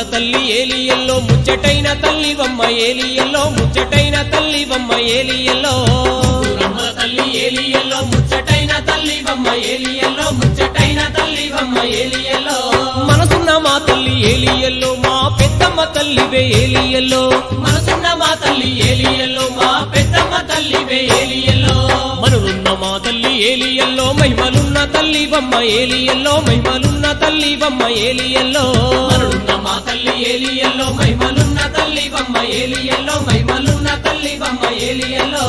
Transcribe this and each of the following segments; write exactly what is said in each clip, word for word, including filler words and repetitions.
తల్లి ఏలియల్లో ముచ్చటైన తల్లివమ్మ ఏలియల్లో ముచ్చటైన తల్లివమ్మ ఏలియల్లో ముగ్గురమ్మల తల్లి ఏలియల్లో ముచ్చటైన తల్లివమ్మ ఏలియల్లో ముచ్చటైన తల్లివమ్మ ఏలియల్లో మనసున్న మా తల్లి ఏలియల్లో మా పెద్దమ్మ తల్లివే ఏలియల్లో మనసున్న మా తల్లి ఏలియల్లో మా పెద్దమ్మ తల్లివే ఏలియల్లో మనులున్న మా తల్లి ఏలియల్లో మహిమలున్న తల్లివమ్మ ఏలియల్లో మహిమలున్న తల్లివమ్మ ఏలియల్లో మనులున్న మా తల్లి ఏలియల్లో మహిమలున్న తల్లివమ్మ ఏలియల్లో మహిమలున్న తల్లివమ్మ ఏలియల్లో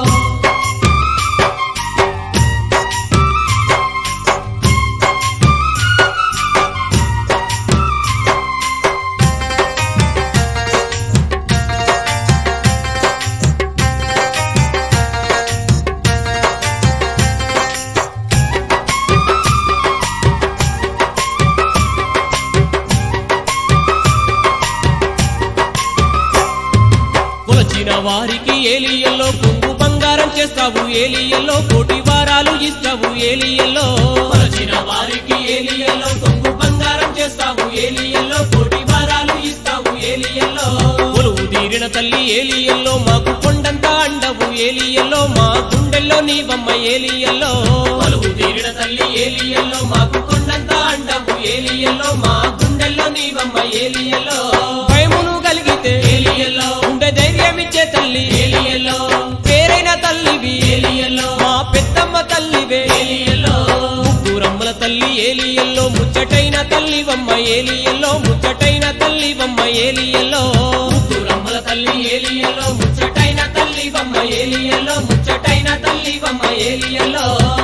కొలచిన వారికి ఏలియల్లో కొంగు బంగారం చేస్తావు ఏలియల్లో కోటి వారాలు ఇస్తావు ఏలియల్లో కొలచిన వారికి ఏలియల్లో కొంగు బంగారం చేస్తావు ఏలియల్లో కోటి వారాలు ఇస్తావు ఏలియల్లో కొలువు తీరిన తల్లి ఏలియల్లో మాకు కొండంత అండవు ఏలియల్లో మా గుండెల్లో నీవమ్మ ఏలియల్లో కొలువు తీరిన తల్లి ఏలియల్లో మాకు కొండంత అండవు ఏలియల్లో మా గుండెల్లో నీవమ్మ ఏలియల్లో భయమును కలిగితే ఏలియల్లో గుండె ధైర్యమిచ్చే తల్లి ఏలియల్లో పేరైన తల్లివి ఏలియల్లో మా పెద్దమ్మ తల్లివే ఏలియల్లో ముగ్గురమ్మల తల్లి ఏలియల్లో ముచ్చటైన తల్లివమ్మ ఏలియల్లో ముచ్చటైన తల్లివమ్మ ఏలియల్లో ముగ్గురమ్మల తల్లి ఏలియల్లో ముచ్చటైన తల్లివమ్మ ఏలియల్లో ముచ్చటైన తల్లివమ్మ ఏలియల్లో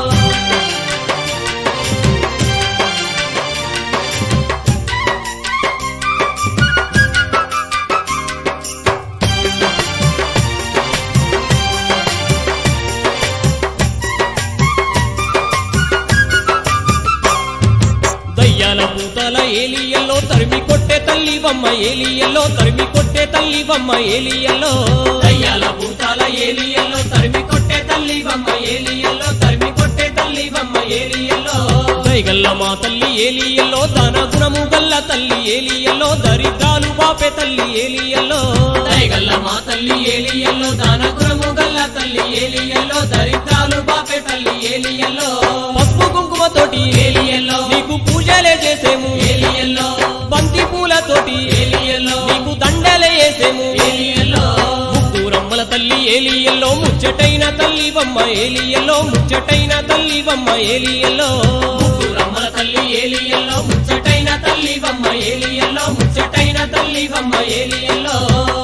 దయ్యాల భూతాల ఏలియల్లో తరిమి కొట్టే తల్లివమ్మ ఏలియల్లో తరిమి కొట్టే తల్లివమ్మ ఏలియల్లో దయ్యాల భూతాల ఏలియల్లో తరిమి కొట్టే తల్లివమ్మ ఏలియల్లో తరిమి కొట్టే తల్లివమ్మ ఏలియల్లో దైగల్ల మా తల్లి ఏలియల్లో దాన గుణము గల్ల తల్లి ఏలియల్లో దరిద్రాలు బాపే తల్లి ఏలియల్లో దయగల్ల మా తల్లి ఏలియల్లో దాన గుణము గల్ల తల్లి ఏలియల్లో దరిద్రాలు బాపే తల్లి ఏలియల్లో పసుపు కుంకుమతోటి ఏలియల్లో నీకు పూజలే చేసేము ఏలియల్లో బంతి పూలతోటి ఏలియల్లో నీకు దండలే వేసేము ఏలియల్లో ముగ్గురమ్మల తల్లి ఏలియల్లో ముచ్చటైన తల్లివమ్మ ఏలియల్లో ముచ్చటైన తల్లివమ్మ ఏలియల్లో ముగ్గురమ్మల తల్లి ఏలియల్లో ముచ్చటైన తల్లివమ్మ ఏలియల్లో ముచ్చటైన తల్లివమ్మ ఏలియల్లో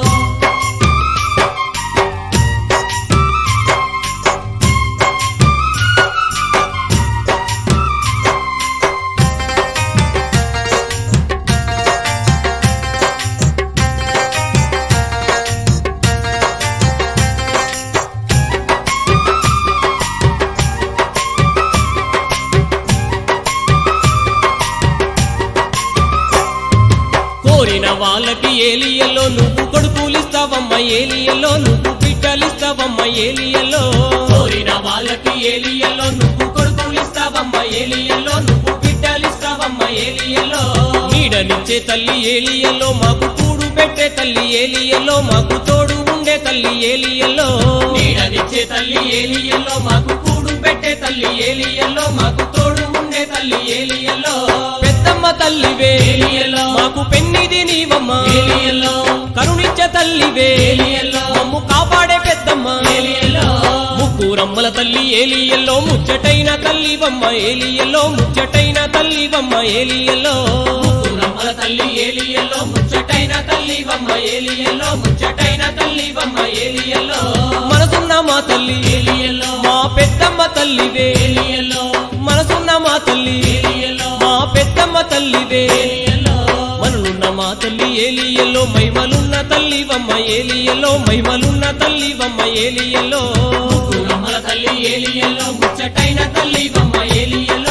కోరిన వాళ్ళకి ఏలియల్లో నువ్వు కొడుకులిస్తావమ్మ ఏలియల్లో నువ్వు బిడ్డలిస్తావమ్మ ఏలియల్లో కోరిన వాళ్ళకి ఏలియల్లో నువ్వు కొడుకులిస్తావమ్మ ఏలియల్లో నువ్వు బిడ్డలిస్తావమ్మ ఏలియల్లో నీడనిచ్చే తల్లి ఏలియల్లో మాకు కూడు పెట్టే తల్లి ఏలియల్లో మాకు తోడు ఉండే తల్లి ఏలియల్లో నీడనిచ్చే తల్లి ఏలియల్లో మాకు కూడు పెట్టే తల్లి ఏలియల్లో మాకు తోడు ఉండే తల్లి ఏలియల్లో పెద్దమ్మ తల్లివే ఏలియల్లో మాకు పెన్నిది నీవమ్మ ఏలియల్లో కరుణించే తల్లివే ఏలియల్లో మమ్ము కాపాడే పెద్దమ్మ ఏలియల్లో ముగ్గురమ్మల తల్లి ఏలియల్లో ముచ్చటైన తల్లివమ్మ ఏలియల్లో ముచ్చటైన తల్లివమ్మ ఏలియల్లో ముగ్గురమ్మల తల్లి ఏలియల్లో ముచ్చటైన తల్లివమ్మ ఏలియల్లో ముచ్చటైన తల్లివమ్మ ఏలియల్లో మనసున్న మా తల్లి ఏలియల్లో మా పెద్దమ్మ తల్లివే ఏలియల్లో మనసున్న మా తల్లి ఏలియల్లో మా పెద్దమ్మ తల్లివే ఏలియల్లో మనులున్న మా తల్లి ఏలియల్లో మహిమలున్న తల్లివమ్మ ఏలియల్లో మహిమలున్న తల్లివమ్మ ఏలియల్లో ముగ్గురమ్మల తల్లి ఏలియల్లో ముచ్చటైన తల్లివమ్మ ఏలియల్లో